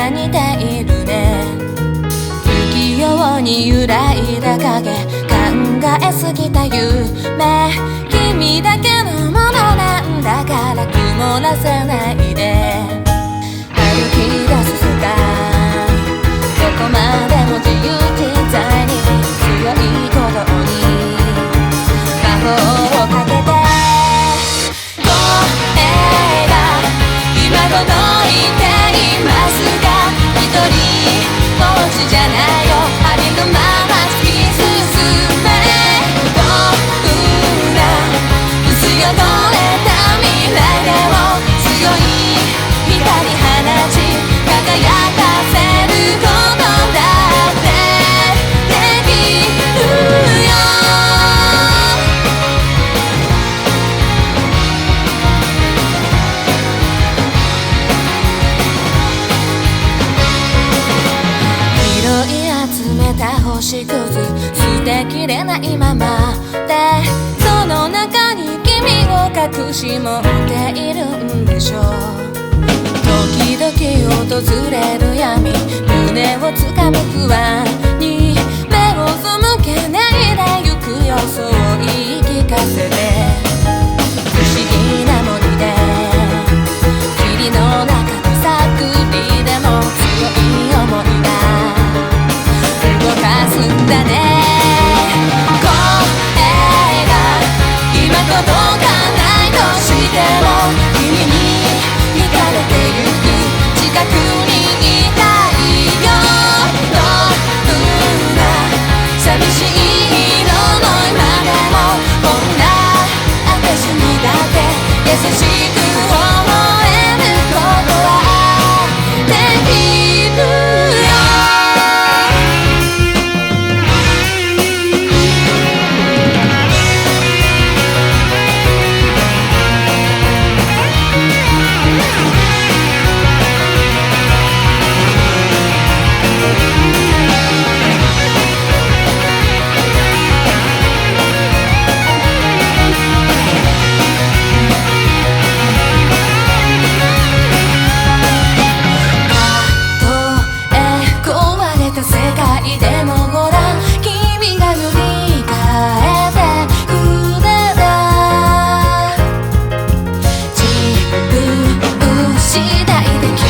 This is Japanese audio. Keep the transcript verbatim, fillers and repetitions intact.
が似ているね。不器用に揺らいだ影、考えすぎた夢、君だけのものなんだから曇らせないで。歩き出す世界、どこまでも自由自在に、強い鼓動に魔法をかけて、声が今届いていますが、一人ぼっちじゃないよ。ありのまま突き進め、どんな薄汚れた未来でも強い光放ち、輝かせることだってできるよ。拾い集めた星屑、捨てきれないままで、その中に君を隠し持っているんでしょう。時々訪れる闇、胸をつかむ不安に目を背けないでゆくよ。そう言い聞かせて、不思議な森で霧の中の探りでも強い想いが動かすんだね。声が今届かないとしても、君に惹かれてゆく近くにいたいよ。どんな寂しい色の今でも、こんな私にだって優しく思えることはできるよ。次第で